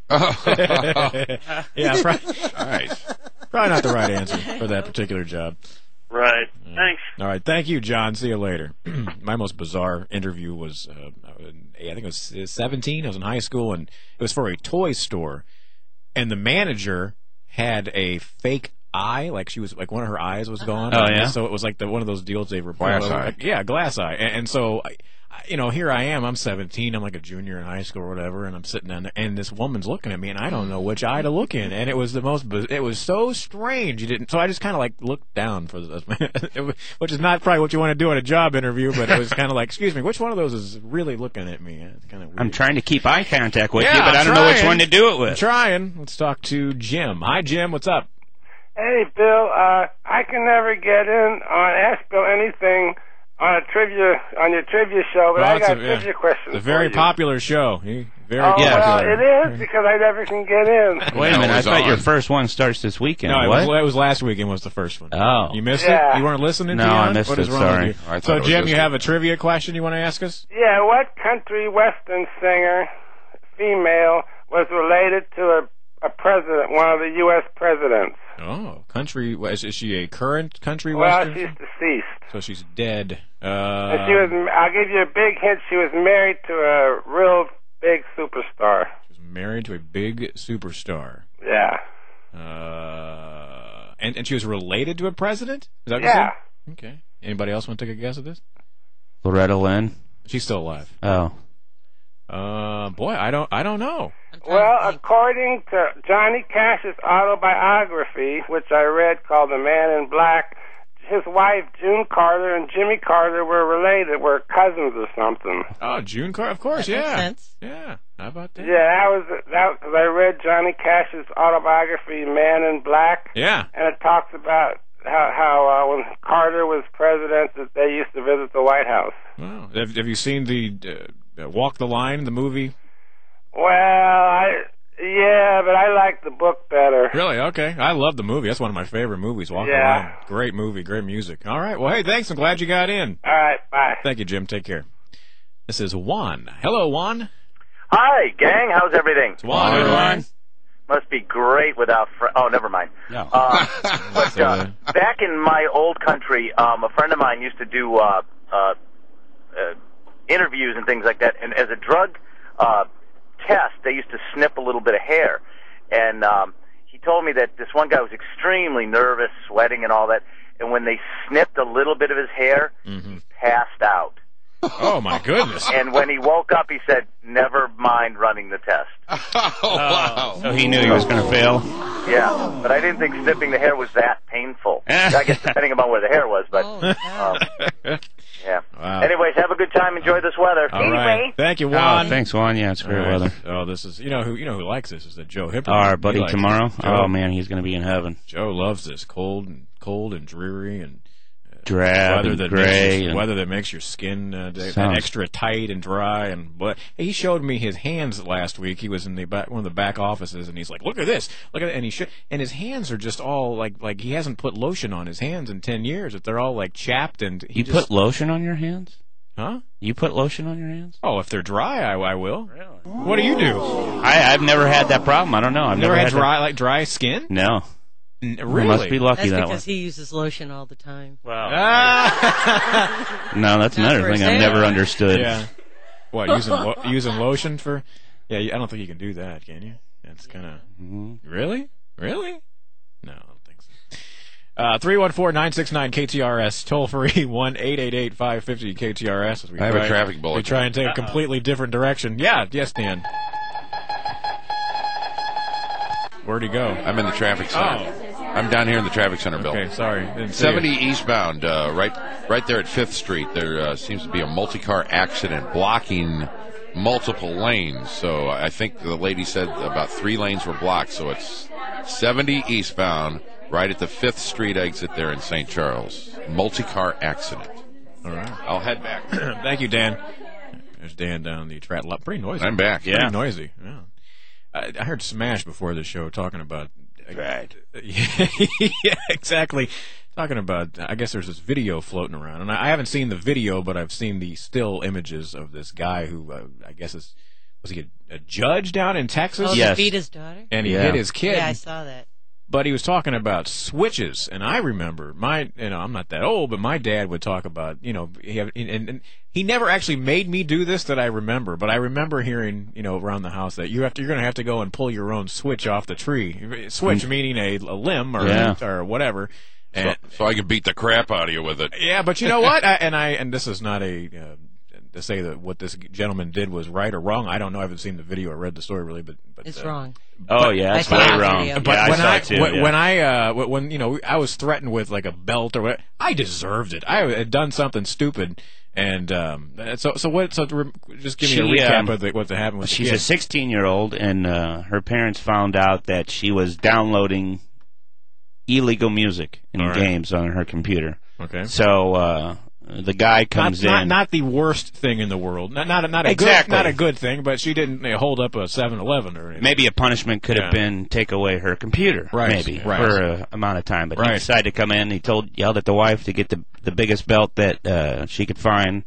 F: Yeah, probably,
G: nice.
F: Probably not the right answer for that particular job.
T: Right.
F: Yeah.
T: Thanks.
F: All right. Thank you, John. See you later. My most bizarre interview was, uh, I think it was seventeen. I was in high school, and it was for a toy store. And the manager had a fake eye, like she was like one of her eyes was gone.
H: Oh, yeah?
F: So it was like the one of those deals they report.
G: Glass eye.
F: Like, yeah, glass eye. And, and so, I, I, you know, here I am. I'm seventeen. I'm like a junior in high school or whatever, and I'm sitting down there, and this woman's looking at me, and I don't know which eye to look in. And it was the most. It was so strange. You didn't. So I just kind of like looked down for this, which is not probably what you want to do in a job interview. But it was kind of like, excuse me, which one of those is really looking at me? It's kind of weird.
H: I'm trying to keep eye contact with
F: yeah,
H: you, but
F: I'm
H: I don't
F: trying.
H: know which one to do it with.
F: I'm trying. Let's talk to Jim. Hi, Jim. What's up?
U: Hey, Bill, uh, I can never get in on Ask Bill anything on a trivia on your trivia show, but
F: Well,
U: I
F: it's
U: got
F: a,
U: trivia
F: yeah,
U: questions.
F: It's a very
U: for you.
F: popular show. He, very
U: oh,
F: popular.
U: well, it is because I never can get in.
H: Wait a minute, I thought your first one starts this weekend.
F: No, it
H: what?
F: was, it was last weekend was the first one.
H: Oh.
F: You missed
U: Yeah.
F: it? You weren't listening
H: No,
F: to
H: I
F: Jan?
H: missed
F: What is
H: it,
F: wrong
H: sorry.
F: with you?
G: I thought
F: So,
G: it was
F: Jim,
G: this
F: you
G: week.
F: have a trivia question you want to ask us?
U: Yeah, what country western singer, female, was related to a, a president, one of the U S presidents?
F: Oh, country. Is, is she a current country
U: Well,
F: western?
U: she's deceased.
F: So she's dead. Uh,
U: And she was, I'll give you a big hint, she was married to a real big superstar.
F: married to a big superstar.
U: Yeah.
F: Uh, and, and she was related to a president? Is that what
U: Yeah.
F: you said? Okay. Anybody else want to take a guess at this?
H: Loretta Lynn.
F: She's still alive.
H: Oh.
F: Uh, boy, I don't, I don't know.
U: Well, according to Johnny Cash's autobiography, which I read called The Man in Black, his wife June Carter and Jimmy Carter were related, were cousins or something.
F: Oh, June Carter, of course,
I: That
F: yeah.
I: makes sense.
F: Yeah, how about that?
U: Yeah, that was that because I read Johnny Cash's autobiography, Man in Black.
F: Yeah.
U: And it talks about how, how uh, when Carter was president, that they used to visit the White House.
F: Wow. Have, have you seen the uh, Walk the Line, the movie?
U: Well, I yeah, but I like the book better.
F: Really? Okay. I love the movie. That's one of my favorite movies, Walk
U: Yeah.
F: the Line. Great movie, great music. All right. Well, hey, thanks. I'm glad you got in.
U: All right, bye.
F: Thank you, Jim. Take care. This is Juan. Hello, Juan.
V: Hi, gang. How's everything?
F: It's Juan. Hey, Juan.
V: Must be great without. Fr- oh, never mind.
H: No.
V: Uh, but uh, back in my old country, um, a friend of mine used to do uh, uh, uh, interviews and things like that. And as a drug uh, test, they used to snip a little bit of hair. And um, he told me that this one guy was extremely nervous, sweating and all that. And when they snipped a little bit of his hair,
F: mm-hmm.
V: he passed out.
F: Oh, my goodness.
V: And when he woke up, he said, never mind running the test.
G: Oh, wow.
H: So he knew he was going to fail?
V: Yeah, but I didn't think snipping the hair was that painful. I guess depending upon where the hair was, but um, yeah.
F: Wow.
V: Anyways, have a good time. Enjoy this weather.
F: All
V: anyway.
F: right. Thank you, Juan.
H: Oh, thanks, Juan. Yeah, it's great
F: All right.
H: weather.
F: Oh, this is, you know who you know who likes this is that Joe Hipper.
H: Our buddy
F: He likes
H: tomorrow?
F: it. Joe,
H: Oh, man, he's going to be in heaven.
F: Joe loves this cold and cold and dreary and
H: Drab
F: weather
H: and
F: that
H: gray.
F: makes your,
H: and
F: weather that makes your skin uh, that
H: Sounds-
F: extra tight and dry and what. He showed me his hands last week. He was in the back, one of the back offices, and he's like, "Look at this, look at it." And he should, and his hands are just all like like he hasn't put lotion on his hands in ten years. That they're all like chapped and he
H: You
F: just,
H: put lotion on your hands?
F: Huh?
H: You put lotion on your hands?
F: Oh, if they're dry, I, I will. Really? What do you do?
H: I, I've never had that problem. I don't know. I've
F: Never,
H: never
F: had
H: that-
F: dry like dry skin?
H: No.
F: N-
H: You
F: really?
H: must be lucky
I: That's
H: that
I: because
H: way.
I: he uses lotion all the time.
H: Wow.
F: Ah!
H: No, that's another
I: for
H: thing I've
I: example.
H: never understood.
F: Yeah. What, using lo- using lotion for? Yeah, I don't think you can do that, can you? That's kind of
H: Mm-hmm.
F: really, really. No, I don't think so. Uh, three one four nine six nine K T R S, toll free one eight eight eight five fifty K T R S. As we
G: I have
F: try,
G: a traffic bulletin.
F: We try and take a completely different direction. Yeah, yes, Dan. Where'd he go?
G: I'm in the traffic center.
F: Oh.
G: I'm down here in the traffic center, Bill.
F: Okay, sorry. Didn't see
G: seventy
F: you.
G: eastbound, uh, right, right there at Fifth Street. There uh, seems to be a multi-car accident blocking multiple lanes. So I think the lady said about three lanes were blocked. So it's seventy eastbound, right at the Fifth Street exit there in Saint Charles. Multi-car accident.
F: All right.
G: I'll head back.
F: Thank you, Dan. There's Dan down the track. Pretty noisy.
G: I'm back.
F: Pretty
H: Yeah.
F: noisy. Yeah. I, I heard Smash before the show talking about.
H: Right.
F: Yeah, exactly. Talking about, I guess there's this video floating around, and I, I haven't seen the video, but I've seen the still images of this guy who uh, I guess is was he a, a judge down in Texas?
I: Oh,
H: Yes.
I: to beat his daughter?
F: And he
H: Yeah.
F: hit his kid.
I: Yeah, I saw that.
F: But he was talking about switches, and I remember my, you know, I'm not that old, but my dad would talk about, you know, he have, and, and he never actually made me do this that I remember, but I remember hearing, you know, around the house that you have to, you're going to have to go and pull your own switch off the tree. Switch meaning a, a limb or
H: Yeah.
F: or whatever.
G: So,
F: And,
G: so I can beat the crap out of you with it.
F: yeah, but you know what? I, and I and this is not a uh, to say that what this gentleman did was right or wrong. I don't know. I haven't seen the video or read the story really, but, but
I: It's
F: uh,
I: wrong.
H: Oh, yeah, that's
I: I saw
H: way
I: the
H: wrong.
I: video.
H: Yeah,
F: But
H: I
F: when
H: saw
F: I
H: it too.
F: when,
H: yeah.
F: when I uh, when you know I was threatened with like a belt or what, I deserved it. I had done something stupid, and um, so so what? So re- just give me
H: She,
F: a recap
H: um,
F: of the, what happened with the
H: She's
F: kid.
H: a sixteen-year-old, and uh, her parents found out that she was downloading illegal music in
F: All right.
H: games on her computer.
F: Okay.
H: So uh, the guy comes
F: not,
H: in.
F: Not, not the worst thing in the world. Not not, not a
H: Exactly.
F: good not a good thing, but she didn't you know, hold up a seven eleven or anything.
H: Maybe a punishment could have
F: Yeah.
H: been take away her computer,
F: Right,
H: maybe
F: right.
H: for a amount of time. But he
F: Right.
H: decided to come in. He told, yelled at the wife to get the the biggest belt that uh, she could find,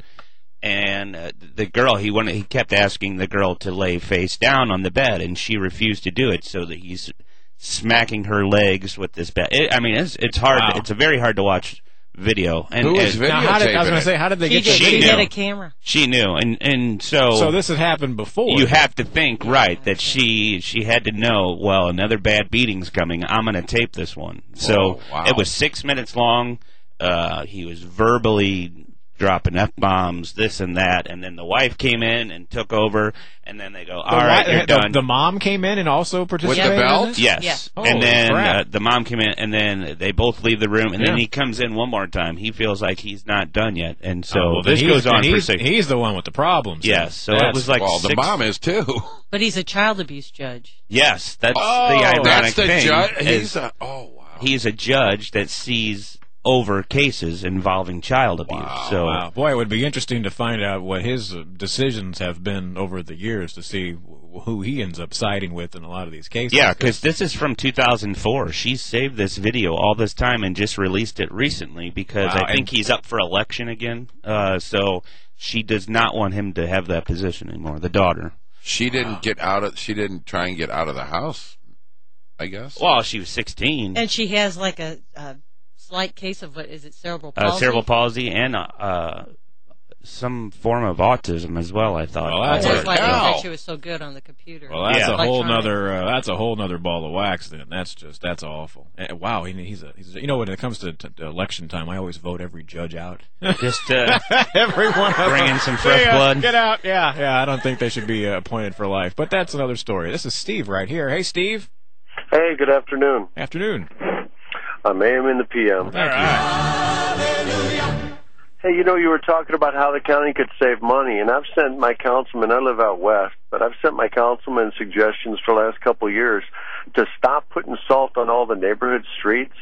H: and uh, the girl he wanted. He kept asking the girl to lay face down on the bed, and she refused to do it. So that he's smacking her legs with this bed. It, I mean, it's it's hard.
F: Wow.
H: It's a very hard to watch video. And
G: Who is
H: and-
F: Now, how did, I was going to say, how did they
I: She
F: get
I: did.
F: the
I: She
F: video?
I: had a camera.
H: She knew, and and so
F: So this had happened before.
H: you have to think, right, that she she had to know, well, another bad beating's coming. I'm going to tape this one. So
G: Whoa, wow.
H: it was six minutes long. Uh, he was verbally dropping F-bombs, this and that, and then the wife came in and took over, and then they go, all
F: The
H: right,
F: wi-
H: you're
F: the,
H: done.
F: The mom came in and also participated
G: With the belt?
F: in this?
H: Yes.
I: Yeah.
H: And
F: Holy
H: then
F: crap.
H: uh, the mom came in, and then they both leave the room, and then
F: Yeah.
H: he comes in one more time. He feels like he's not done yet, and so
F: Oh, well, then
H: this
F: he's-
H: goes on
F: then
H: for
F: he's,
H: six.
F: he's the one with the problems.
H: Yes, so
F: That's-
H: it was like
G: well, the
H: six,
G: mom is too.
I: But he's a child abuse judge.
H: Yes, that's
G: Oh,
H: the ironic
G: that's the
H: thing.
G: judge.
H: is
G: He's a oh wow.
H: he's a judge that sees over cases involving child abuse. So
F: Wow. Boy, it would be interesting to find out what his uh, decisions have been over the years to see wh- who he ends up siding with in a lot of these cases.
H: yeah, because this is from two thousand four. She saved this video all this time and just released it recently because
F: Wow,
H: I think
F: and-
H: he's up for election again. Uh, so she does not want him to have that position anymore. The daughter.
G: She didn't get out of. She didn't try and get out of the house. I guess.
H: Well, she was sixteen.
I: And she has like a, a slight case of what is it, cerebral palsy?
H: Uh, cerebral palsy and uh, uh, some form of autism as well. I thought.
F: Well, that's
I: That's
F: a-
I: why I
G: cow.
I: think she was so good on the computer.
F: Well, that's
H: Yeah.
F: a whole
I: Electronic.
F: nother. Uh, that's a whole nother ball of wax. Then that's just that's awful. Eh, wow, he, he's a. He's a, you know, when it comes to, to, to election time, I always vote every judge out.
H: Just uh,
F: Everyone
H: bring in some fresh
F: See ya,
H: blood.
F: Get out. Yeah, yeah. I don't think they should be uh, appointed for life. But that's another story. This is Steve right here. Hey, Steve.
A: Hey, good afternoon.
F: Afternoon.
A: I'm A M in the P M.
F: Thank you.
A: Hey, you know, you were talking about how the county could save money, and I've sent my councilman, I live out west, but I've sent my councilman suggestions for the last couple of years to stop putting salt on all the neighborhood streets.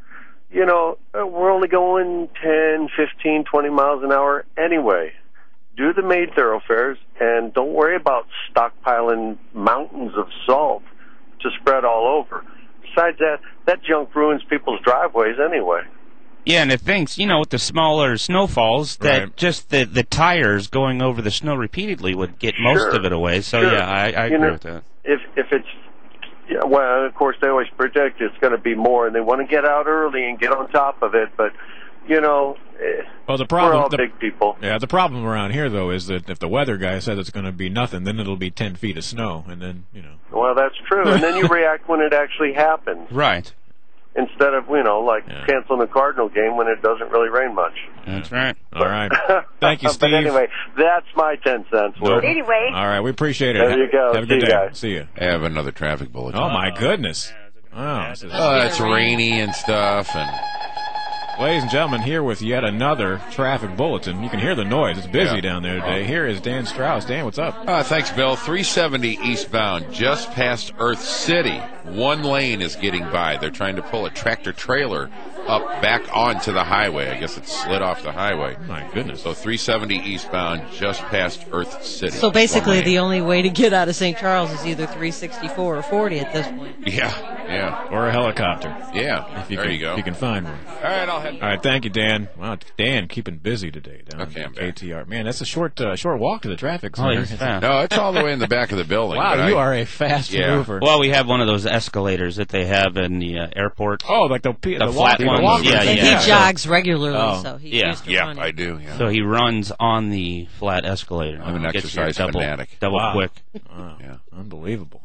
A: You know, uh, we're only going ten, fifteen, twenty miles an hour anyway. Do the main thoroughfares, and don't worry about stockpiling mountains of salt to spread all over. Besides that, that junk ruins people's driveways anyway.
H: Yeah, and the things, you know, with the smaller snowfalls, that
F: Right.
H: just the, the tires going over the snow repeatedly would get most
A: Sure.
H: of it away. So,
A: Sure.
H: yeah, I, I
A: You
H: agree
A: know,
H: with that.
A: If if it's, yeah, well, of course they always predict it's going to be more, and they want to get out early and get on top of it. But you know, eh,
F: Well, the
A: we're
F: problem.
A: all
F: the,
A: big people.
F: Yeah, the problem around here though is that if the weather guy says it's going to be nothing, then it'll be ten feet of snow, and then you know.
A: Well, that's true, and then you react when it actually happens,
H: Right.
A: instead of you know like
F: Yeah.
A: canceling a Cardinal game when it doesn't really rain much.
H: That's right.
F: All right. Thank you, Steve.
A: But anyway, that's my ten cents
F: No.
A: worth.
D: Anyway.
F: All right, we appreciate it.
A: There you go.
F: Have a
A: See
F: good
A: you
F: day.
A: guys.
F: See you.
G: I have another traffic bulletin.
F: Oh my goodness. Wow. this is-
G: Oh, it's rainy and stuff, and
F: Ladies and gentlemen, here with yet another traffic bulletin. You can hear the noise. It's busy
G: Yeah.
F: down there today. Here is Dan Strauss. Dan, what's up?
G: Uh, thanks, Bill. three seventy eastbound, just past Earth City. One lane is getting by. They're trying to pull a tractor trailer up back onto the highway. I guess it slid off the highway.
F: My goodness.
G: So three seventy eastbound, just past Earth City.
I: So basically,
G: One lane.
I: the only way to get out of Saint Charles is either three sixty-four or forty at this point.
G: Yeah, yeah,
F: Or a helicopter.
G: yeah.
F: If you
G: there
F: can,
G: you go.
F: if you can find one.
G: All right, I'll head.
F: All right, thank you, Dan. Wow, Dan keeping busy today down
G: Okay,
F: at
G: I'm
F: K
G: back.
F: T R. Man, that's a short uh, short walk to the traffic
H: Oh,
F: center.
H: he's fast.
G: No, it's all the way in the back of the building.
F: Wow,
G: but
F: you
G: I-
F: are a fast
G: Yeah.
F: mover.
H: Well, we have one of those escalators that they have in the uh, airport.
F: oh, like the, the,
H: The
F: the
H: flat
F: walk,
H: ones.
F: the walkers.
H: Yeah,
I: And
H: yeah.
I: he jogs regularly,
H: Oh,
I: so he's
H: yeah.
I: used to
G: Yeah,
I: running.
G: I do. Yeah.
H: So he runs on the flat escalator.
G: I'm an
H: Gets you
G: exercise
H: double,
G: fanatic.
H: Double
F: Wow.
H: quick.
F: Wow.
G: Yeah.
F: Unbelievable.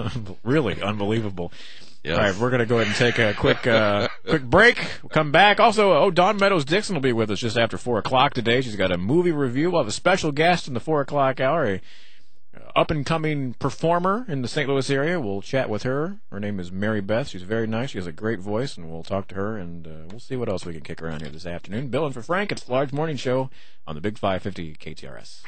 F: Really unbelievable.
G: Yes.
F: All right, we're going to go ahead and take a quick uh, quick break. We'll come back. Also, oh, Dawn Meadows Dixon will be with us just after four o'clock today. She's got a movie review. We'll have a special guest in the four o'clock hour, a up-and-coming performer in the Saint Louis area. We'll chat with her. Her name is Mary Beth. She's very nice. She has a great voice, and we'll talk to her, and uh, we'll see what else we can kick around here this afternoon. Bill and for Frank, it's the Large Morning Show on the Big five fifty K T R S.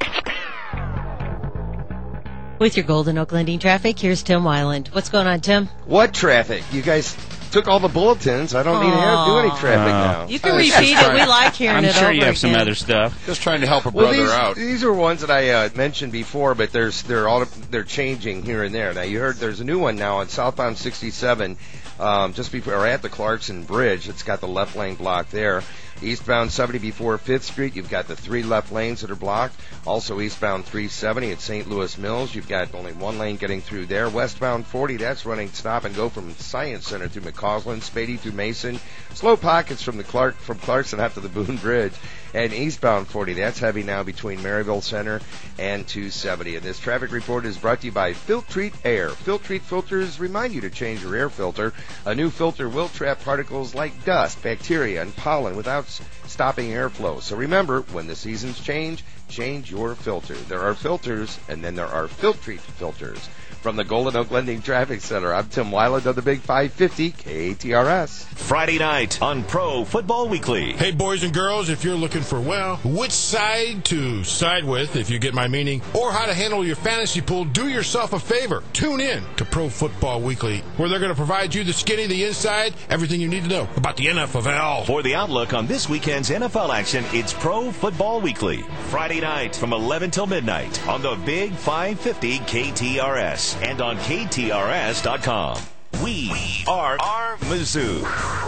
I: With your Golden Oak Lending traffic, here's Tim Weiland. What's going on, Tim?
J: What traffic? You guys took all the bulletins. I don't need to have, do any traffic
H: Uh,
J: now.
I: You can repeat it. We like hearing
H: I'm
I: it
H: sure
I: over
H: you have some
I: again.
H: other stuff.
G: Just trying to help a
J: Well,
G: brother
J: these,
G: out.
J: these are ones that I uh, mentioned before, but there's they're all they're changing here and there. Now you heard there's a new one now on southbound sixty-seven, um, just before or at the Clarkson Bridge. It's got the left lane blocked there. Eastbound seventy before Fifth Street, you've got the three left lanes that are blocked. Also eastbound three seventy at Saint Louis Mills, you've got only one lane getting through there. Westbound forty, that's running stop and go from Science Center through McCausland, Spady through Mason. Slow pockets from the Clark from Clarkson up to the Boone Bridge. And eastbound forty, that's heavy now between Maryville Center and two seventy. And this traffic report is brought to you by Filtrete Air. Filtrete filters remind you to change your air filter. A new filter will trap particles like dust, bacteria, and pollen without s- stopping airflow. So remember, when the seasons change, change your filter. There are filters, and then there are Filtrete filters. From the Golden Oak Lending Traffic Center, I'm Tim Weiland of the Big five fifty K A T R S.
B: Friday night on Pro Football Weekly.
D: Hey, boys and girls, if you're looking for, well, which side to side with, if you get my meaning, or how to handle your fantasy pool, do yourself a favor. Tune in to Pro Football Weekly, where they're going to provide you the skinny, the inside, everything you need to know about the N F L.
B: For the outlook on this weekend's N F L action, it's Pro Football Weekly. Friday night from eleven till midnight on the Big five fifty K T R S and on K T R S dot com. We are our Mizzou.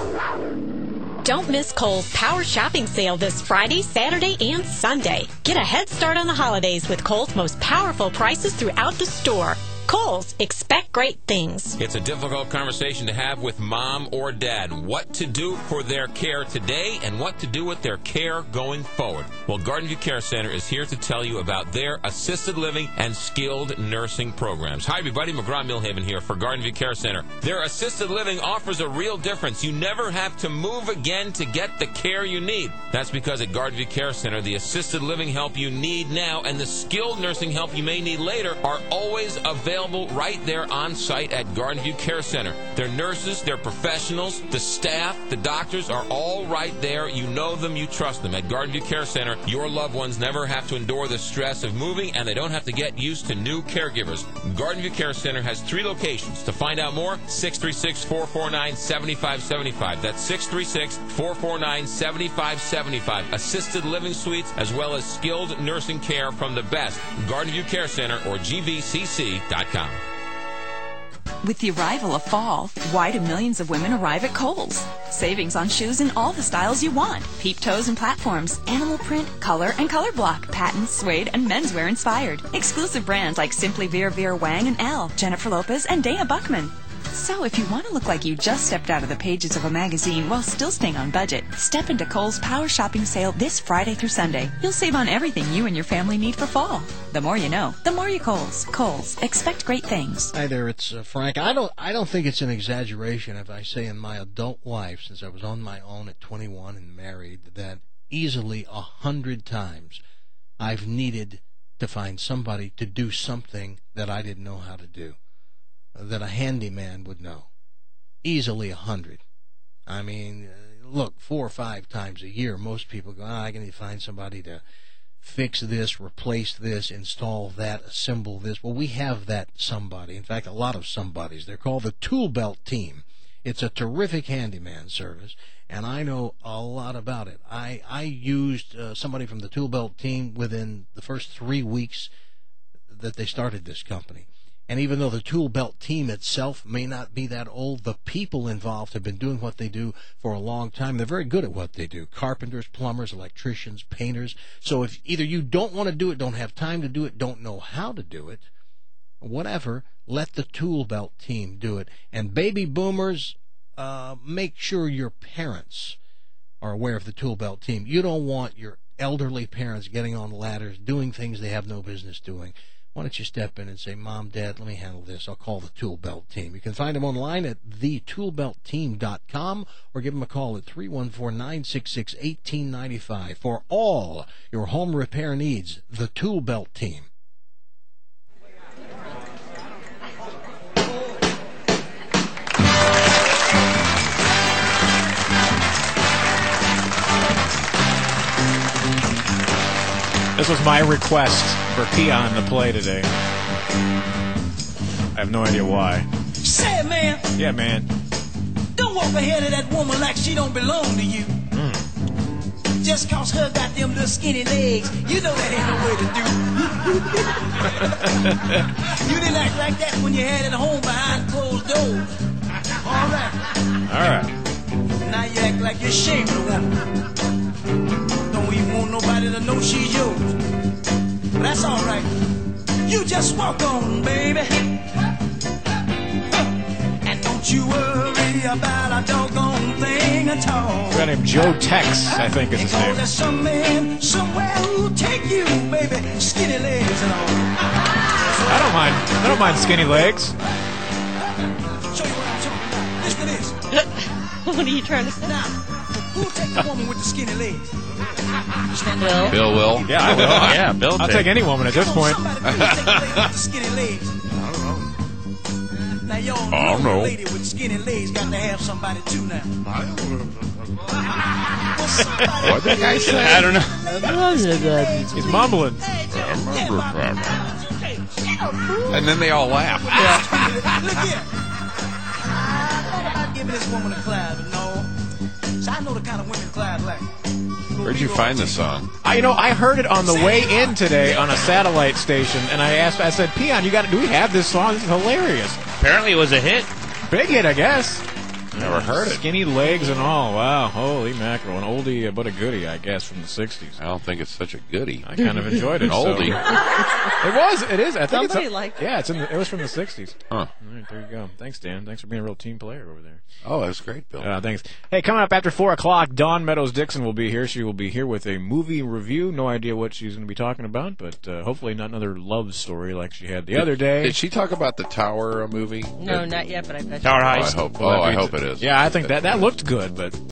K: Don't miss Kohl's Power Shopping Sale this Friday, Saturday, and Sunday. Get a head start on the holidays with Kohl's most powerful prices throughout the store. Kohl's, expect great things.
L: It's a difficult conversation to have with mom or dad. What to do for their care today and what to do with their care going forward. Well, Garden View Care Center is here to tell you about their assisted living and skilled nursing programs. Hi, everybody. McGraw-Millhaven here for Garden View Care Center. Their assisted living offers a real difference. You never have to move again to get the care you need. That's because at Garden View Care Center, the assisted living help you need now and the skilled nursing help you may need later are always available right there on site at Garden View Care Center. Their nurses, their professionals, the staff, the doctors are all right there. You know them, you trust them. At Garden View Care Center, your loved ones never have to endure the stress of moving and they don't have to get used to new caregivers. Garden View Care Center has three locations. To find out more, six three six, four four nine, seven five seven five. That's six three six, four four nine, seven five seven five. Assisted living suites as well as skilled nursing care from the best. Garden View Care Center or G V C C dot com.
E: With the arrival of fall, why do millions of women arrive at Kohl's? Savings on shoes in all the styles you want. Peep toes and platforms, animal print, color, and color block, patent, suede, and menswear inspired. Exclusive brands like Simply Vera Vera Wang and Elle, Jennifer Lopez, and Dana Buckman. So if you want to look like you just stepped out of the pages of a magazine while still staying on budget, step into Kohl's Power Shopping Sale this Friday through Sunday. You'll save on everything you and your family need for fall. The more you know, the more you Kohl's. Kohl's, expect great things.
S: Hi there, it's uh, Frank. I don't, I don't think it's an exaggeration if I say in my adult life, since I was on my own at twenty-one and married, that easily a hundred times I've needed to find somebody to do something that I didn't know how to do, that a handyman would know. Easily a hundred. I mean, uh, look, four or five times a year, most people go, oh, I need to find somebody to fix this, replace this, install that, assemble this. Well, we have that somebody. In fact, a lot of somebodies. They're called the Tool Belt Team. It's a terrific handyman service, and I know a lot about it. I, I used uh, somebody from the Tool Belt Team within the first three weeks that they started this company. And even though the Tool Belt Team itself may not be that old, the people involved have been doing what they do for a long time. They're very good at what they do. Carpenters, plumbers, electricians, painters. So if either you don't want to do it, don't have time to do it, don't know how to do it, whatever, let the Tool Belt Team do it. And baby boomers, uh, make sure your parents are aware of the Tool Belt Team. You don't want your elderly parents getting on ladders, doing things they have no business doing. Why don't you step in and say, Mom, Dad, let me handle this. I'll call the Tool Belt Team. You can find them online at the tool belt team dot com or give them a call at three one four, nine six six, one eight nine five. For all your home repair needs, the Tool Belt Team.
F: This was my request for Keon to play today. I have no idea why.
W: Say it, man.
F: Yeah, man.
W: Don't
C: Don't walk ahead of that woman like she don't belong to you.
F: Mm.
C: Just cause her got them little skinny legs, you know that ain't no way to do. You didn't act like that when you had it home behind closed doors. All right.
F: All right.
C: Now you act like you're ashamed of the woman. Don't even want nobody to know she's yours. But that's all right. You just walk on, baby. And don't you worry about a doggone thing at all.
F: A guy named Joe Tex, I think is his name.
C: There's some man somewhere who'll take you, baby. Skinny legs and all.
F: I don't mind. I don't mind skinny legs.
C: Show you what I'm talking about. Listen to this.
I: What are you trying to say?
C: Now, who'll take the woman with the skinny legs?
I: Bill.
G: Bill will.
F: Yeah, I will.
H: Yeah, Bill.
F: I'll take any woman at this point.
C: Somebody please take the lady with the skinny legs. Now, y'all know,
G: I don't know.
C: the lady with skinny legs got to have somebody too now.
G: What did I say?
H: I don't know.
F: He's mumbling.
G: And then they all laugh.
C: Look here. I thought about giving this woman a Clyde, but no. So I know the kind of women Clyde like.
G: Where'd you find this song?
F: I, you know, I heard it on the way in today on a satellite station, and I asked, I said, Peon, you got? Do we have this song? This is hilarious.
H: Apparently, it was a hit.
F: Big hit, I guess.
G: Never heard it.
F: Skinny legs and all. Wow, holy mackerel! An oldie, but a goodie, I guess, from the sixties.
G: I don't think it's such a goodie.
F: I kind of enjoyed it.
G: An oldie.
F: So. It was. It is. I think
I: Somebody
F: it's. A,
I: liked it.
F: yeah, it's in. The, it was from the sixties.
G: Huh.
F: All right, there you go. Thanks, Dan. Thanks for being a real team player over there.
G: Oh, that was great, Bill.
F: Uh, thanks. Hey, coming up after four o'clock, Dawn Meadows Dixon will be here. She will be here with a movie review. No idea what she's going to be talking about, but uh, hopefully not another love story like she had the
G: Did-
F: other day.
G: Did she talk about the Tower uh, movie?
I: No, not yet, but I bet
H: Tower
I: you.
G: Oh, I
H: Heist.
G: hope.
F: Well,
G: Oh,
F: that
G: I
F: means-
G: hope it is.
F: Yeah, I think that that looked good, but